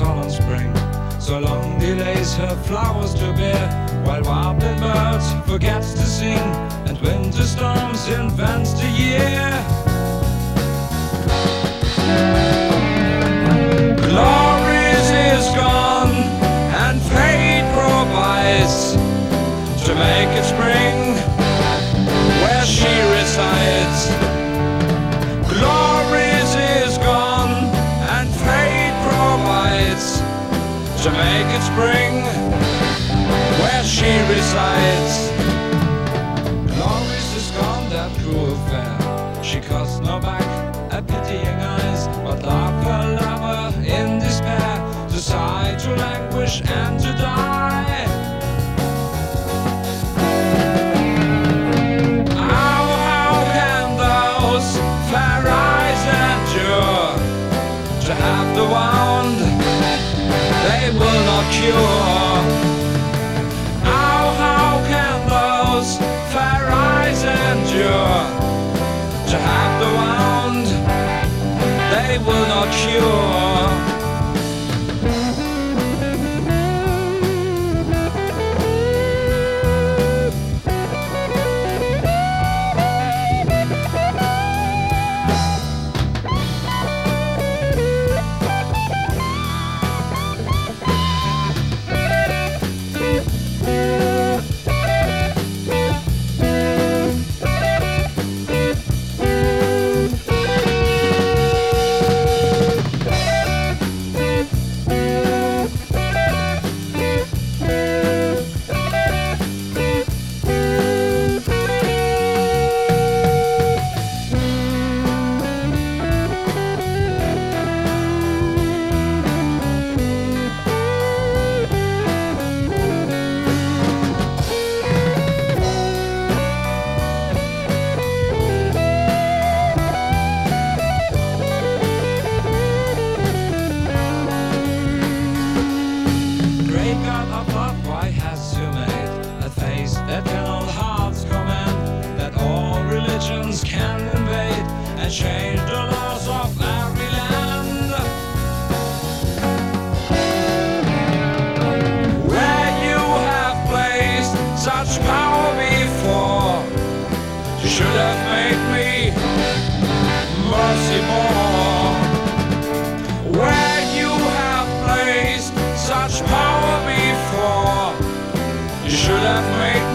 solemn spring. So long delays her flowers to bear, while warbling birds forgets to sing, and winter storms invents the year. Glories is gone, and fate provides to make it spring where she resides. Glories is gone, and fate provides to make it spring where she resides. Glories is gone, that cruel fair. She casts no back a pitying eyes, but love her lover in despair, to sigh, to languish, and to die. How can those fair eyes endure to have the wound they will not cure? How can those fair eyes endure to have the wound they will not cure? God of love, why has you made a face that can all hearts command, that all religions can invade and change the laws of every land? Where you have placed such power before, you should have made me mercy more. Where you have placed such power before, you should have made